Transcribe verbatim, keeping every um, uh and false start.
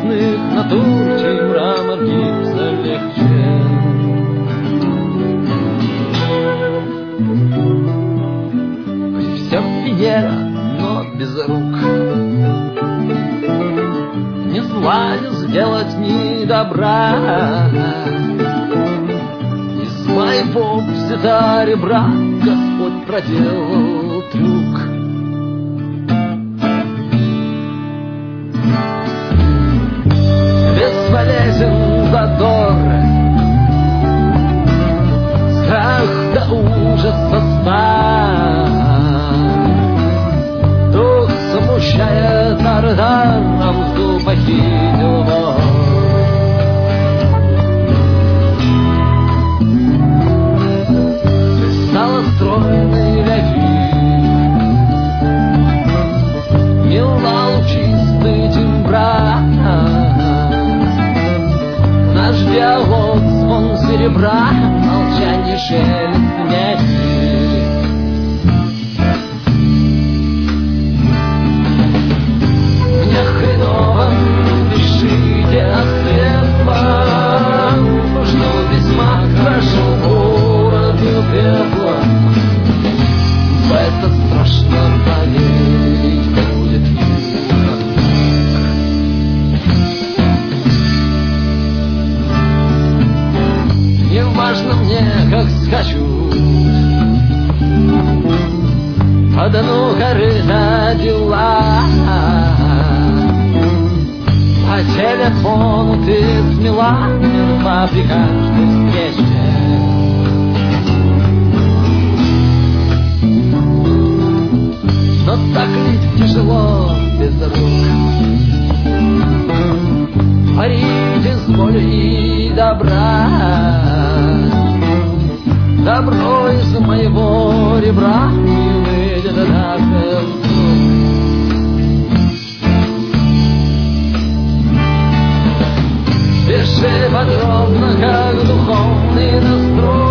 красных натуртий мрамор гипса легче. Все Венера, но без рук, не зла не сделать ни добра. Из моего взята ребра Господь проделал трюк. Бесполезен задор, страх до ужаса стар. Дух смущает ардором, взду похитил вор. Стала стройной ляви, мила лучистый тембра. Наш диалог, звон серебра, молчание, шелест мягкий. Мне хреново, пишите острепо, жду письма, крашу бороду пеплом. В это страшно поверить будет. Не важно мне, как скачу по дну корыта дела. По телефону ты смела, мертва при каждой встрече. Но так ведь тяжело без рук парить из боли и добра. Добро из моего ребра не выйдет даже вдруг. Пиши подробно, как духовный настрой.